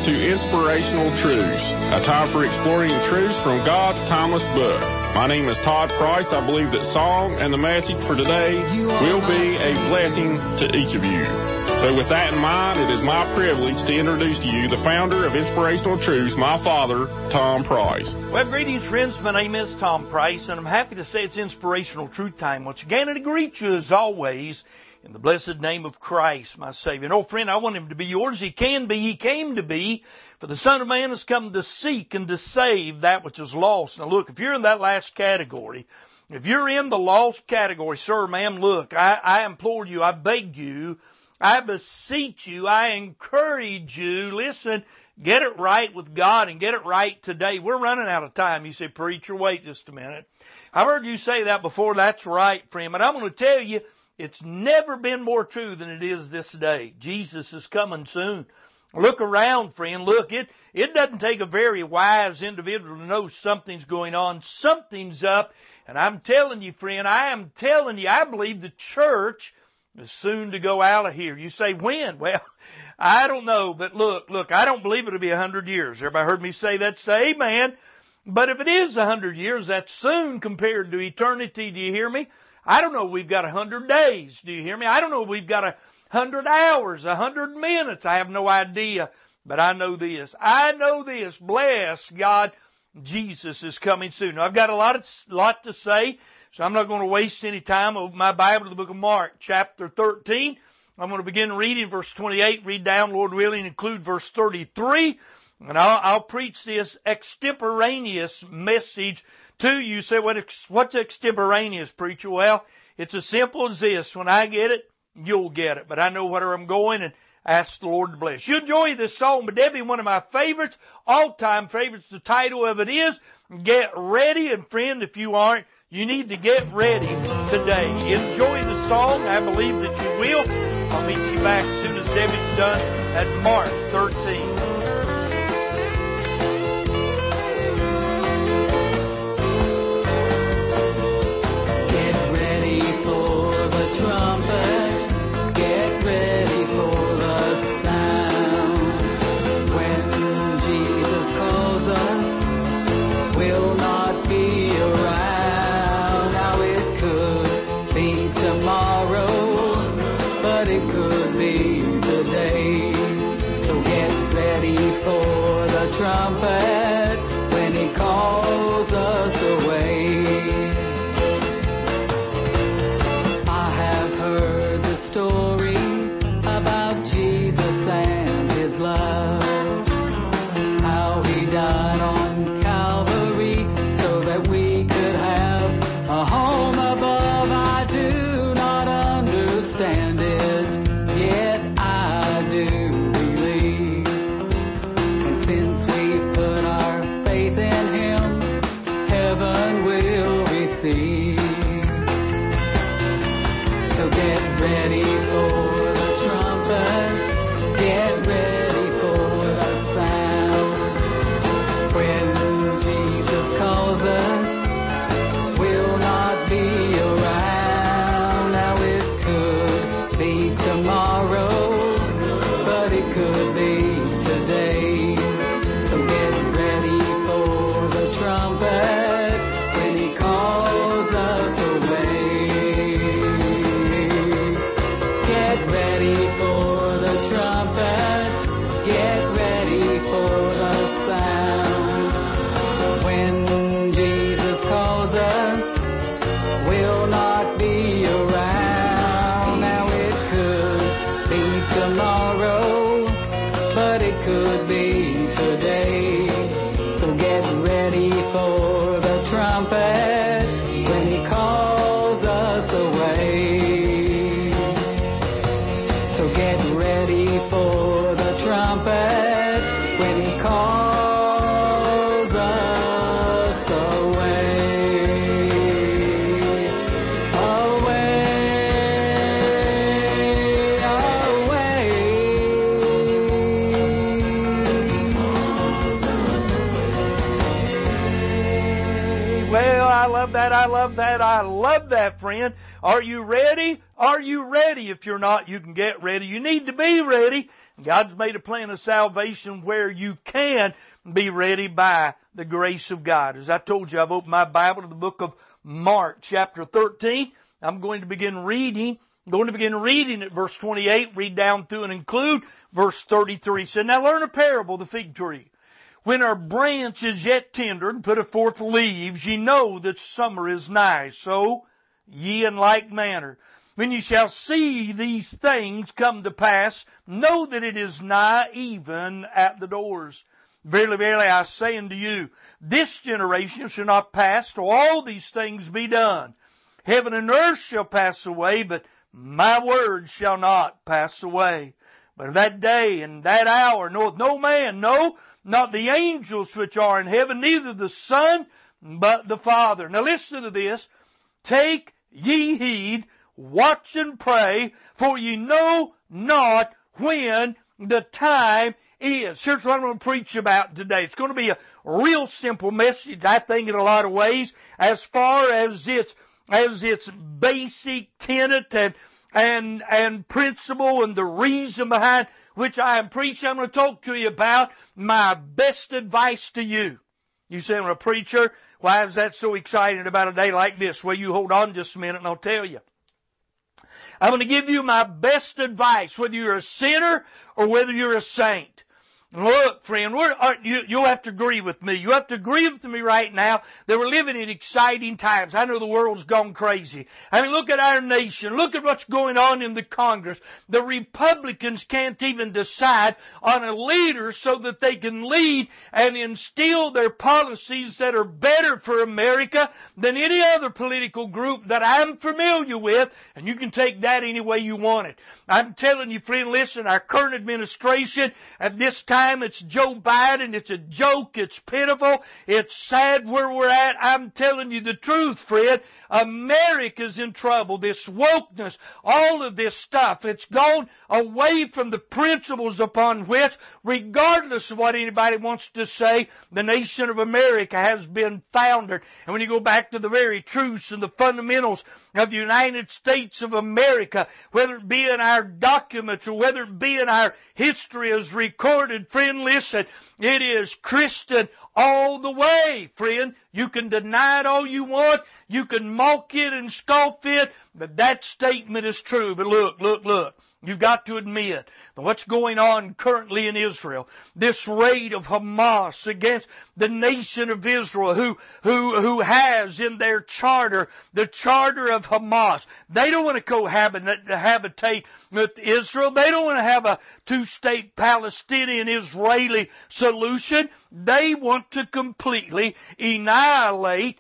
to Inspirational Truths, a time for exploring truths from God's timeless book. My name is Todd Price. I believe that song and the message for today will be a blessing to each of you. So with that in mind, it is my privilege to introduce to you the founder of Inspirational Truths, my father, Tom Price. Well, greetings, friends. My name is Tom Price, and I'm happy to say it's Inspirational Truth Time once again, and I greet you as always in the blessed name of Christ, my Savior. And, friend, I want Him to be yours. He can be. He came to be. For the Son of Man has come to seek and to save that which is lost. Now, look, if you're in that last category, if you're in the lost category, sir, ma'am, look, I implore you, I beg you, I beseech you, I encourage you, listen, get it right with God and get it right today. We're running out of time. You say, preacher, wait just a minute. I've heard you say that before. That's right, friend. But I'm going to tell you, it's never been more true than it is this day. Jesus is coming soon. Look around, friend. Look, it doesn't take a very wise individual to know something's going on. Something's up. And I'm telling you, friend, I am telling you, I believe the church is soon to go out of here. You say, when? Well, I don't know. But look, I don't believe it'll be 100 years. Everybody heard me say that? Say amen. But if it is 100 years, that's soon compared to eternity. Do you hear me? I don't know if we've got 100 days. Do you hear me? I don't know if we've got 100 hours, 100 minutes. I have no idea. But I know this. Bless God, Jesus is coming soon. Now, I've got a lot to say, so I'm not going to waste any time. Open my Bible to the book of Mark, chapter 13. I'm going to begin reading verse 28, read down, Lord willing, include verse 33. And I'll preach this extemporaneous message to you. Say, what's extemporaneous, preacher? Well, it's as simple as this. When I get it, you'll get it. But I know where I'm going, and ask the Lord to bless. You enjoy this song, but Debbie, one of my favorites, all-time favorites. The title of it is Get Ready. And friend, if you aren't, you need to get ready today. Enjoy the song. I believe that you will. I'll meet you back as soon as Debbie's done at Mark 13. Trumpet when He calls us away. I have heard the story about Jesus and His love, how He died on Calvary so that we could have a home above. I do not understand it, yet I do believe. And since we put our I love that, I love that, I love that, friend. Are you ready? Are you ready? If you're not, you can get ready. You need to be ready. God's made a plan of salvation where you can be ready by the grace of God. As I told you, I've opened my Bible to the book of Mark, chapter 13. I'm going to begin reading. I'm going to begin reading at verse 28, read down through and include verse 33. It said, now learn a parable of the fig tree. When her branch is yet tender and putteth forth leaves, ye know that summer is nigh. So ye in like manner, when ye shall see these things come to pass, know that it is nigh, even at the doors. Verily, verily, I say unto you, this generation shall not pass till all these things be done. Heaven and earth shall pass away, but my word shall not pass away. But of that day and that hour knoweth no man, no, not the angels which are in heaven, neither the Son, but the Father. Now listen to this. Take ye heed, watch and pray, for ye know not when the time is. Here's what I'm going to preach about today. It's going to be a real simple message, I think, in a lot of ways, as far as its basic tenet and principle and the reason behind which I am preaching. I'm going to talk to you about my best advice to you. You say, I'm a preacher. Why is that so exciting about a day like this? Well, you hold on just a minute and I'll tell you. I'm going to give you my best advice, whether you're a sinner or whether you're a saint. Look, friend, you'll have to agree with me. You have to agree with me right now that we're living in exciting times. I know the world's gone crazy. I mean, look at our nation. Look at what's going on in the Congress. The Republicans can't even decide on a leader so that they can lead and instill their policies that are better for America than any other political group that I'm familiar with, and you can take that any way you want it. I'm telling you, friend, listen, our current administration at this time, it's Joe Biden. It's a joke. It's pitiful. It's sad where we're at. I'm telling you the truth, Fred. America's in trouble. This wokeness, all of this stuff, it's gone away from the principles upon which, regardless of what anybody wants to say, the nation of America has been founded. And when you go back to the very truths and the fundamentals of the United States of America, whether it be in our documents or whether it be in our history as recorded, friend, listen, it is Christian all the way, friend. You can deny it all you want. You can mock it and scoff it, but that statement is true. But look. You've got to admit that what's going on currently in Israel, this raid of Hamas against the nation of Israel, who has in their charter, the charter of Hamas. They don't want to cohabitate with Israel. They don't want to have a two-state Palestinian-Israeli solution. They want to completely annihilate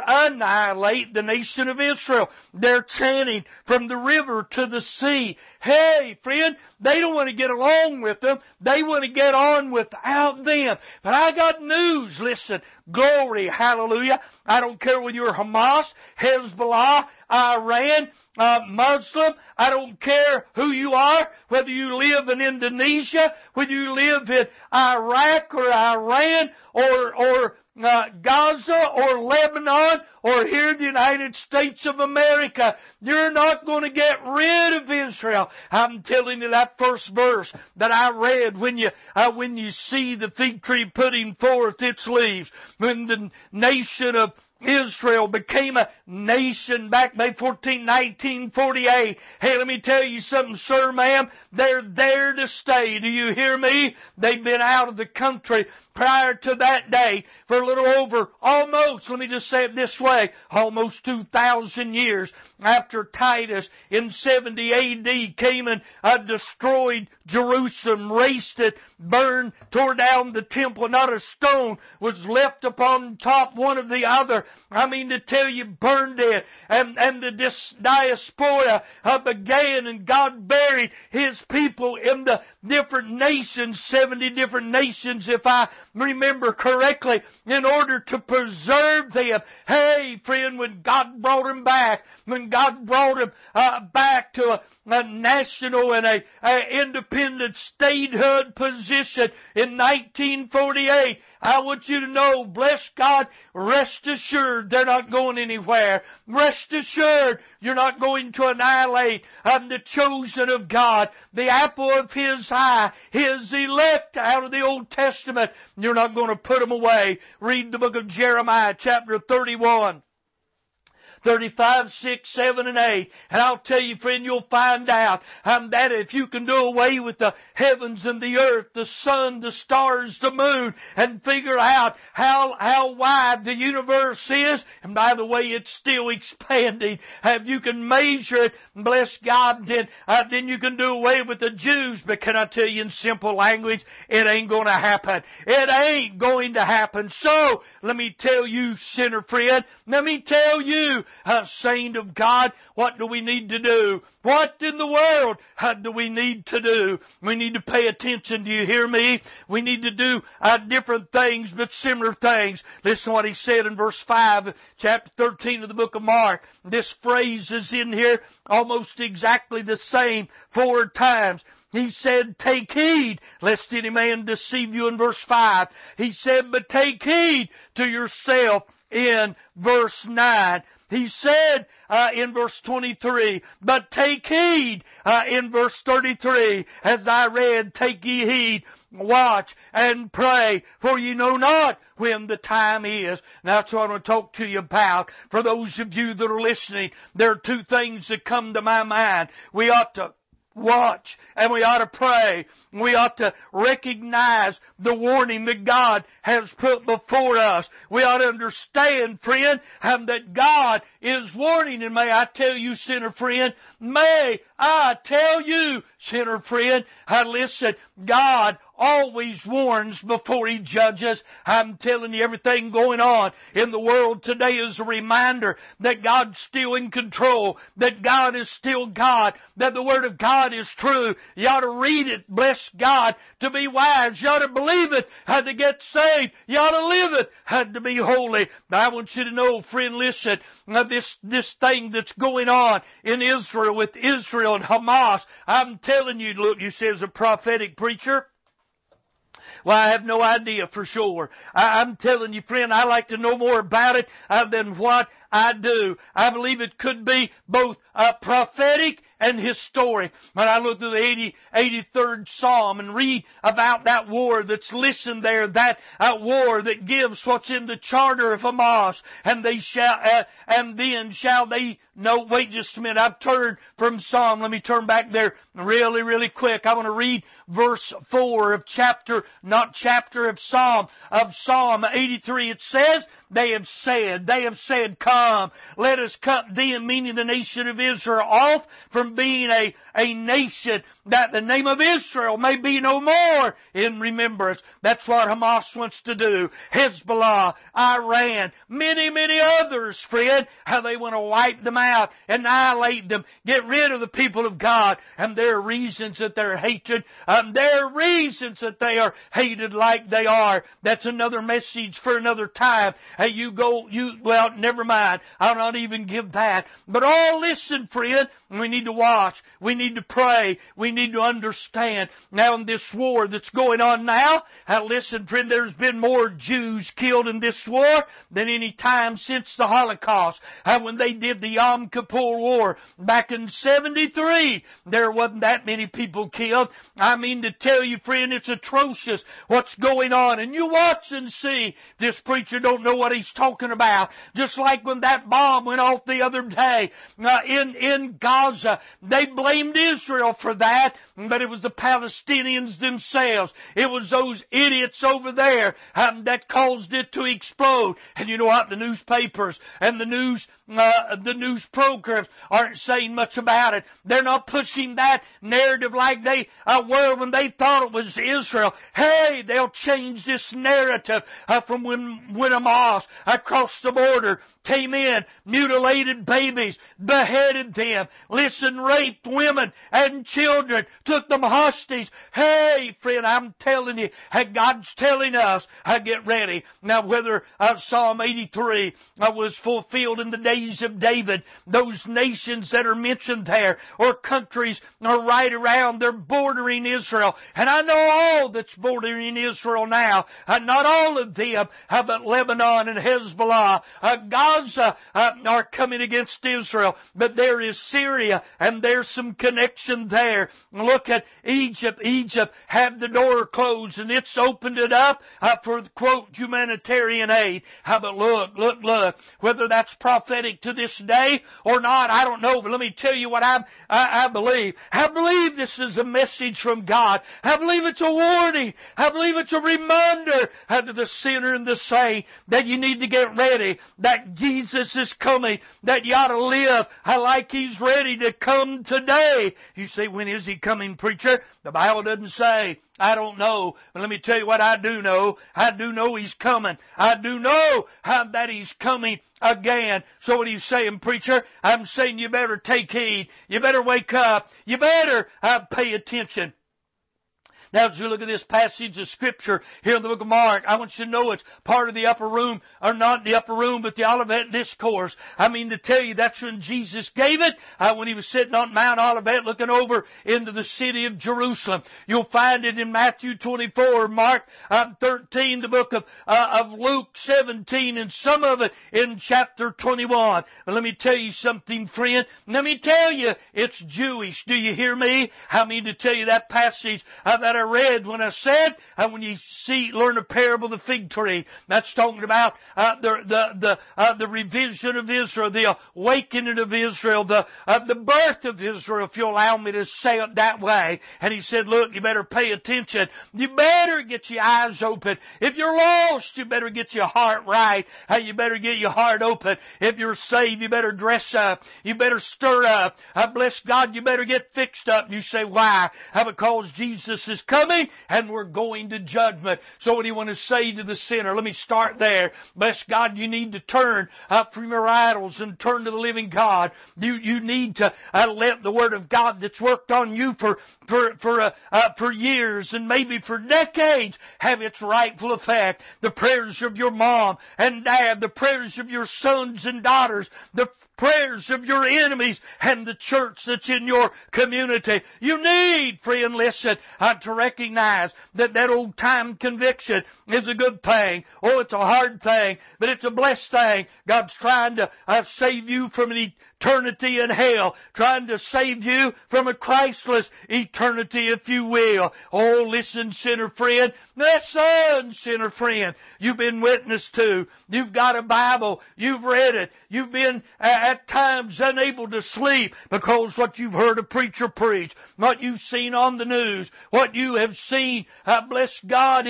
the nation of Israel. They're chanting from the river to the sea. Hey, friend, they don't want to get along with them. They want to get on without them. But I got news. Listen, glory, hallelujah. I don't care whether you're Hamas, Hezbollah, Iran, Muslim. I don't care who you are, whether you live in Indonesia, whether you live in Iraq or Iran or Gaza or Lebanon or here in the United States of America. You're not going to get rid of Israel. I'm telling you, that first verse that I read, when you see the fig tree putting forth its leaves, when the nation of Israel became a nation back May 14, 1948. Hey, let me tell you something, sir, ma'am. They're there to stay. Do you hear me? They've been out of the country prior to that day for a little over almost, let me just say it this way, almost 2,000 years after Titus in 70 A.D. came and destroyed Jerusalem, razed it, burned, tore down the temple. Not a stone was left upon top one of the other. I mean to tell you, burned it. And the diaspora began, and God buried His people in the different nations, 70 different nations, if I remember correctly, in order to preserve them. Hey, friend, when God brought them back, when God brought them back to national and a independent statehood position in 1948. I want you to know, bless God, rest assured they're not going anywhere. Rest assured you're not going to annihilate the chosen of God, the apple of His eye, His elect out of the Old Testament. You're not going to put them away. Read the book of Jeremiah, chapter 31. 35, 6, 7, and 8. And I'll tell you, friend, you'll find out that if you can do away with the heavens and the earth, the sun, the stars, the moon, and figure out how wide the universe is, and by the way, it's still expanding. If you can measure it, bless God, then you can do away with the Jews. But can I tell you in simple language, it ain't going to happen. It ain't going to happen. So, let me tell you, sinner friend, let me tell you, saint of God, what do we need to do? What in the world do we need to do? We need to pay attention. Do you hear me? We need to do different things, but similar things. Listen to what he said in verse 5, chapter 13 of the book of Mark. This phrase is in here almost exactly the same 4 times. He said, take heed, lest any man deceive you in verse 5. He said, but take heed to yourself in verse 9. He said in verse 23, but take heed in verse 33, as I read, take ye heed, watch and pray, for ye know not when the time is. Now that's what I want to talk to you about. For those of you that are listening, there are 2 things that come to my mind. We ought to watch and we ought to pray. We ought to recognize the warning that God has put before us. We ought to understand, friend, that God is warning. And may I tell you, sinner friend, may I tell you, sinner friend, listen, God always warns before He judges. I'm telling you, everything going on in the world today is a reminder that God's still in control, that God is still God, that the Word of God is true. You ought to read it, bless God, to be wise. You ought to believe it, to get saved. You ought to live it, to be holy. But I want you to know, friend, listen, this thing that's going on in Israel with Israel and Hamas, I'm telling you, look, you say as a prophetic preacher, well, I have no idea for sure. I'm telling you, friend, I like to know more about it than what I do. I believe it could be both prophetic and historic. When I look through the 83rd Psalm and read about that war that's listed there, that war that gives what's in the charter of Hamas, and they shall, and then shall they. No, wait just a minute. I've turned from Psalm. Let me turn back there really, really quick. I want to read verse 4 of of Psalm 83. It says, they have said, come, let us cut them, meaning the nation of Israel, off from being a nation, that the name of Israel may be no more in remembrance. That's what Hamas wants to do. Hezbollah, Iran, many, many others, friend, how they want to wipe them out, annihilate them, get rid of the people of God. And there are reasons that they're hated. There are reasons that they are hated like they are. That's another message for another time. Well, never mind. I'll not even give that. But listen, friend, we need to watch. We need to pray. We need to understand. Now in this war that's going on now, listen, friend, there's been more Jews killed in this war than any time since the Holocaust. When they did the Yom Kippur War back in 73, there wasn't that many people killed. I mean to tell you, friend, it's atrocious what's going on. And you watch and see. This preacher don't know what he's talking about. Just like when that bomb went off the other day in Gaza, they blamed Israel for that, but it was the Palestinians themselves. It was those idiots over there that caused it to explode. And you know what? The newspapers and the news programs aren't saying much about it. They're not pushing that narrative like they were when they thought it was Israel. Hey, they'll change this narrative from when Hamas across the border came in, mutilated babies, beheaded them, raped women and children, took them hostage. Hey, friend, I'm telling you, God's telling us, get ready. Now, whether Psalm 83 was fulfilled in the days days of David, those nations that are mentioned there, or countries are right around, they're bordering Israel. And I know all that's bordering Israel now, not all of them, but Lebanon and Hezbollah, Gaza are coming against Israel, but there is Syria, and there's some connection there. Look at Egypt. Egypt had the door closed, and it's opened it up for, quote, humanitarian aid. But look, whether that's prophetic to this day or not, I don't know, but let me tell you what I believe. I believe this is a message from God. I believe it's a warning. I believe it's a reminder to the sinner and the saint that you need to get ready, that Jesus is coming, that you ought to live like He's ready to come today. You say, when is He coming, preacher? The Bible doesn't say. I don't know. But let me tell you what I do know. I do know He's coming. I do know that He's coming again. So what are you saying, preacher? I'm saying you better take heed. You better wake up. You better pay attention. Now, as you look at this passage of Scripture here in the book of Mark, I want you to know it's part of the upper room, or not the upper room, but the Olivet Discourse. I mean to tell you, that's when Jesus gave it, when He was sitting on Mount Olivet looking over into the city of Jerusalem. You'll find it in Matthew 24, Mark 13, the book of Luke 17, and some of it in chapter 21. But let me tell you something, friend. Let me tell you, it's Jewish. Do you hear me? I mean to tell you that passage that I read when I said, when you learn a parable of the fig tree, that's talking about the revision of Israel, the awakening of Israel, the birth of Israel, if you allow me to say it that way. And He said, look, you better pay attention. You better get your eyes open. If you're lost, you better get your heart right. You better get your heart open. If you're saved, you better dress up. You better stir up. Bless God, you better get fixed up. And you say, why? Because Jesus is coming and we're going to judgment. So what do you want to say to the sinner? Let me start there. Bless God, you need to turn from your idols and turn to the living God. You need to let the Word of God that's worked on you for years and maybe for decades have its rightful effect. The prayers of your mom and dad, the prayers of your sons and daughters, the prayers of your enemies, and the church that's in your community. You need, friend, listen, to recognize that old time conviction is a good thing. Oh, it's a hard thing, but it's a blessed thing. God's trying to save you from an eternity in hell, trying to save you from a Christless eternity, if you will. Oh, listen, sinner friend. Listen, sinner friend. You've been witnessed to. You've got a Bible. You've read it. You've been at times unable to sleep because what you've heard a preacher preach, what you've seen on the news, what you have seen, bless God,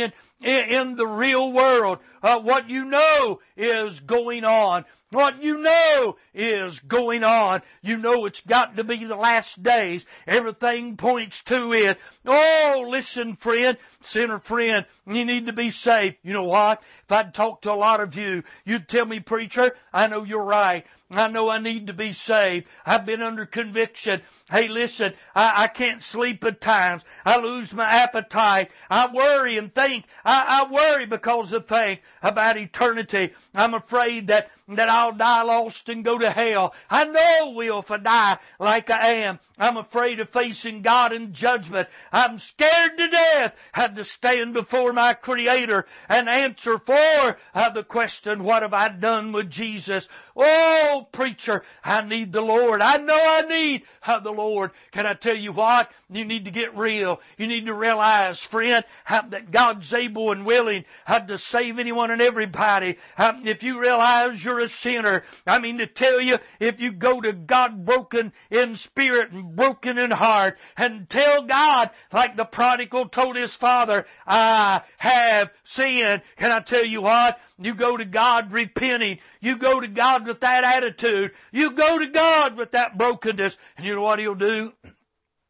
in the real world, what you know is going on. What you know is going on. You know it's got to be the last days. Everything points to it. Oh, listen, friend, sinner friend, you need to be saved. You know what? If I'd talk to a lot of you, you'd tell me, preacher, I know you're right. I know I need to be saved. I've been under conviction. Hey, listen, I can't sleep at times. I lose my appetite. I worry and think. I worry because I think about eternity. I'm afraid that I'll die lost and go to hell. I know I will if I die like I am. I'm afraid of facing God in judgment. I'm scared to death had to stand before my Creator and answer for the question, what have I done with Jesus? Oh, preacher, I need the Lord. I know I need the Lord. Can I tell you what? You need to get real. You need to realize, friend, that God's able and willing to save anyone and everybody. If you realize you're a sinner, I mean to tell you, if you go to God broken in spirit and broken in heart and tell God, like the prodigal told his father, I have sinned. Can I tell you what? You go to God repenting. You go to God with that attitude. You go to God with that brokenness. And you know what He'll do?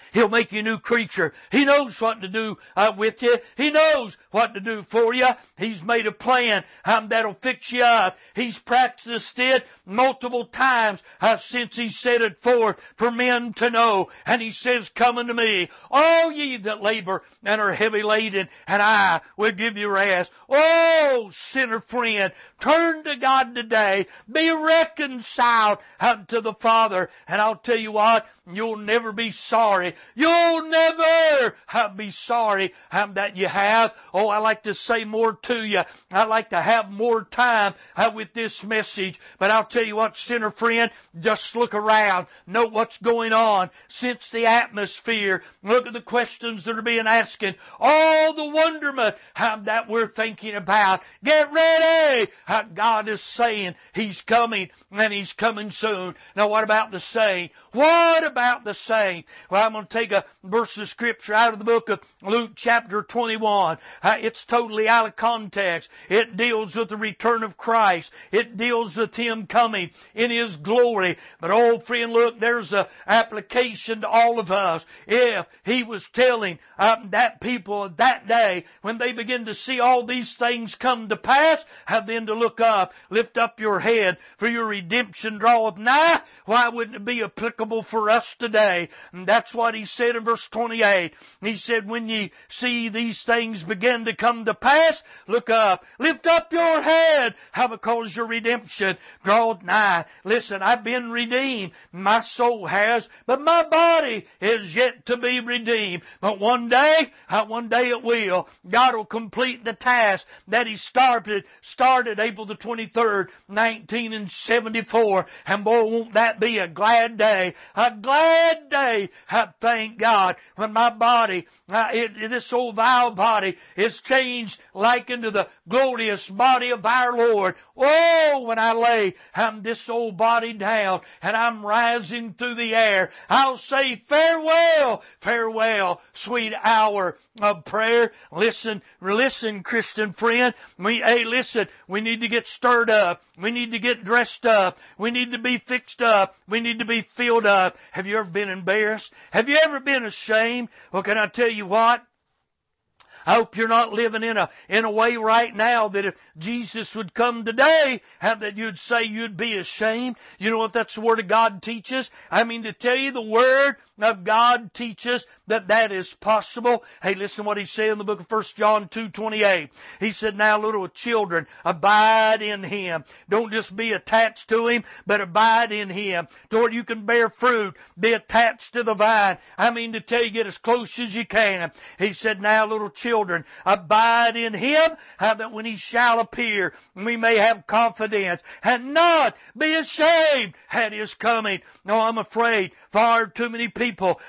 He'll make you a new creature. He knows what to do with you. He knows what to do for you. He's made a plan that'll fix you up. He's practiced it multiple times since He set it forth for men to know. And He says, "Come unto me, all ye that labor and are heavy laden, and I will give you rest." Oh, sinner friend, turn to God today. Be reconciled unto the Father. And I'll tell you what, you'll never be sorry. You'll never be sorry that you have. Oh, I like to say more to you. I like to have more time with this message. But I'll tell you what, sinner friend, just look around. Know what's going on. Sense the atmosphere. Look at the questions that are being asked. All the wonderment that we're thinking about. Get ready. God is saying He's coming, and He's coming soon. Now what about the saint? What about the saint? Well, I'm going to take a verse of Scripture out of the book of Luke chapter 21. It's totally out of context. It deals with the return of Christ. It deals with Him coming in His glory. But oh, friend, look, there's an application to all of us. If He was telling that people of that day, when they begin to see all these things come to pass, then to look up, lift up your head, for your redemption draweth nigh. Why wouldn't it be applicable for us today? And that's what He said in verse 28. He said, "When ye see these things begin to come to pass, look up, lift up your head, because your redemption draweth nigh." Listen, I've been redeemed. My soul has, but my body is yet to be redeemed. But one day it will. God will complete the task that He started April the 23rd, 1974. And boy, won't that be a glad day. A glad day. Thank God. When my body, this old vile body, is changed like into the glorious body of our Lord. Oh, when I lay this old body down and I'm rising through the air, I'll say, farewell, farewell, sweet hour of prayer. Listen, Christian friend. Listen, we need to get stirred up. We need to get dressed up. We need to be fixed up. We need to be filled up. Have you ever been embarrassed? Have you ever been ashamed? Well, can I tell you what? I hope you're not living in a way right now that if Jesus would come today, that you'd say you'd be ashamed. You know what that's the Word of God teaches? I mean, to tell you, the Word of God teaches that is possible. Hey, listen to what He said in the book of 1 John 2:28. He said, "Now, little children, abide in Him." Don't just be attached to Him, but abide in Him. To where you can bear fruit, be attached to the vine. I mean, to tell you, get as close as you can. He said, "Now, little children, abide in Him, that when He shall appear, we may have confidence and not be ashamed at His coming." No, I'm afraid far too many people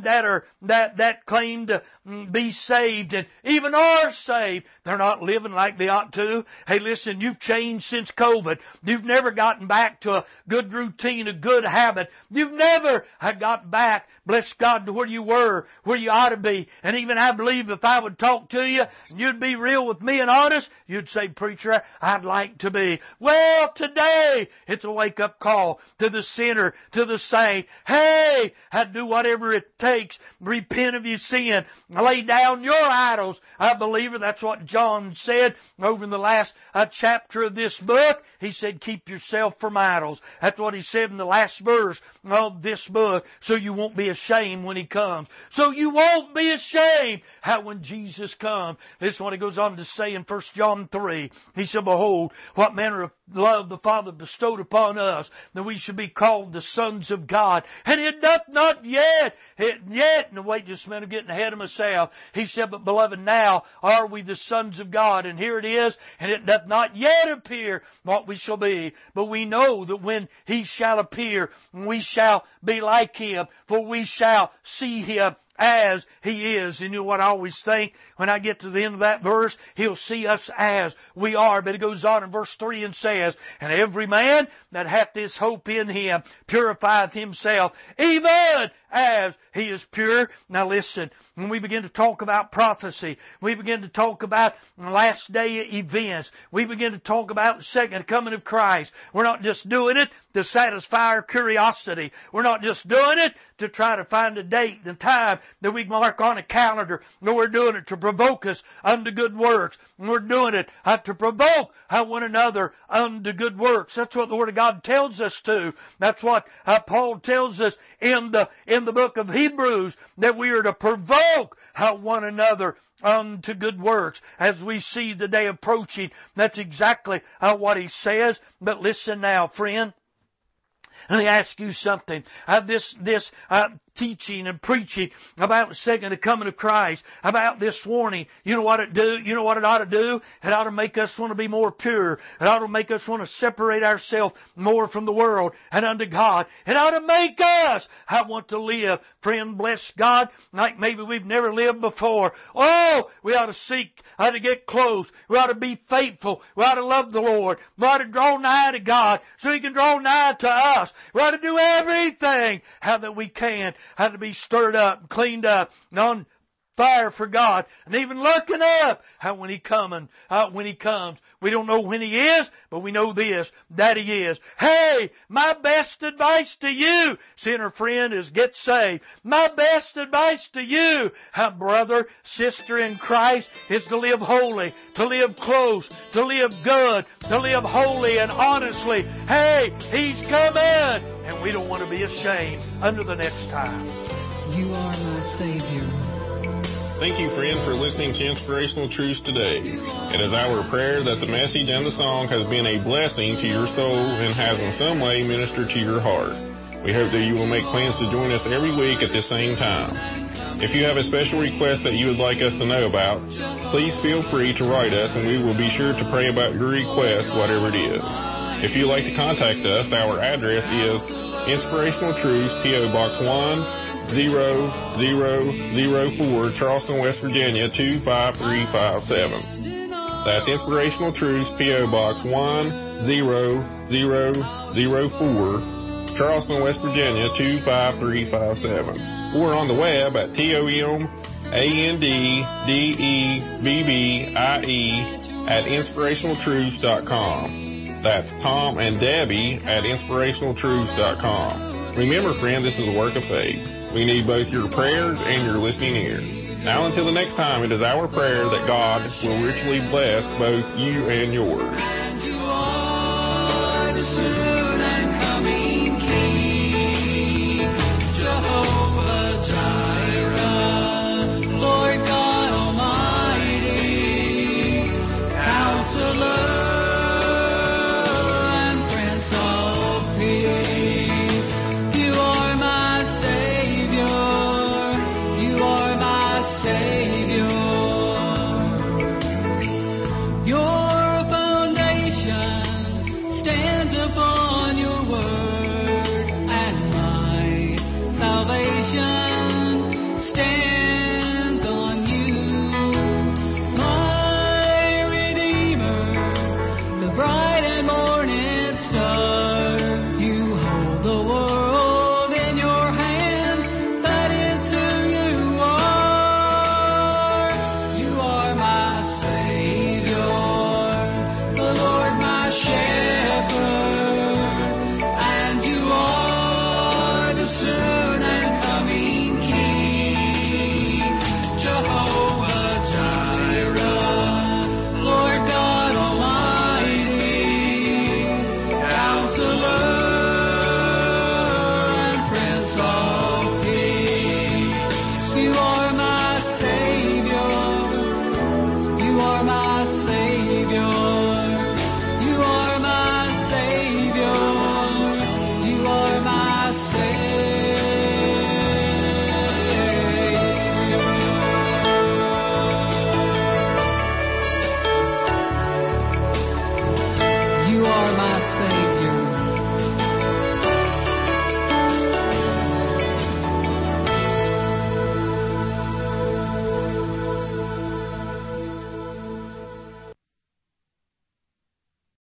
that claim to be saved and even are saved, they're not living like they ought to. Hey, listen, you've changed since COVID. You've never gotten back to a good routine, a good habit. You've never got back, bless God, to where you were, where you ought to be. And even I believe if I would talk to you, and you'd be real with me and honest, you'd say, "Preacher, I'd like to be." Well, today, it's a wake-up call to the sinner, to the saint. Hey, I'd do whatever it takes. Repent of your sin. Lay down your idols. I believe that's what John said over in the last chapter of this book. He said, "Keep yourself from idols." That's what he said in the last verse of this book. So you won't be ashamed when He comes. So you won't be ashamed when Jesus comes. This is what He goes on to say in 1 John 3. He said, "Behold, what manner of love the Father bestowed upon us, that we should be called the sons of God. And it doth not yet. And wait just a minute, I'm getting ahead of myself. He said, "But beloved, now are we the sons of God." And here it is. "And it doth not yet appear what we shall be. But we know that when He shall appear, we shall be like Him, for we shall see Him as He is." And you know what I always think when I get to the end of that verse? He'll see us as we are. But it goes on in verse 3 and says, "And every man that hath this hope in Him purifieth himself, even as He is pure. Now listen, when we begin to talk about prophecy, we begin to talk about last day events, we begin to talk about the second coming of Christ, we're not just doing it to satisfy our curiosity. We're not just doing it to try to find a date and time that we mark on a calendar. No, we're doing it to provoke us unto good works. We're doing it to provoke one another unto good works. That's what the Word of God tells us to. That's what Paul tells us in the book of Hebrews, that we are to provoke one another unto good works. As we see the day approaching, that's exactly what he says. But listen now, friend. Let me ask you something. This teaching and preaching about the second coming of Christ, about this warning, you know what it do? You know what it ought to do? It ought to make us want to be more pure. It ought to make us want to separate ourselves more from the world and unto God. It ought to make us want to live, friend, bless God, like maybe we've never lived before. Oh, we ought to seek to get close. We ought to be faithful. We ought to love the Lord. We ought to draw nigh to God so He can draw nigh to us. We ought to do everything that we can, how to be stirred up and cleaned up and on fire for God, and even looking up when He comes. We don't know when He is, but we know this, that He is. Hey, my best advice to you, sinner friend, is get saved. My best advice to you, brother, sister in Christ, is to live holy, to live close, to live good, to live holy and honestly. Hey, He's coming, and we don't want to be ashamed until the next time. You are my Savior. Thank you, friend, for listening to Inspirational Truths today. It is our prayer that the message and the song has been a blessing to your soul and has in some way ministered to your heart. We hope that you will make plans to join us every week at the same time. If you have a special request that you would like us to know about, please feel free to write us and we will be sure to pray about your request, whatever it is. If you'd like to contact us, our address is Inspirational Truths, P.O. Box 10004, Charleston, West Virginia 25357. That's Inspirational Truths, P.O. Box 10004, Charleston, West Virginia 25357. Or on the web at TOMANDDEBBIE@InspirationalTruths.com. That's Tom and Debbie at InspirationalTruths.com. Remember, friend, this is a work of faith. We need both your prayers and your listening ear. Now, until the next time, it is our prayer that God will richly bless both you and yours.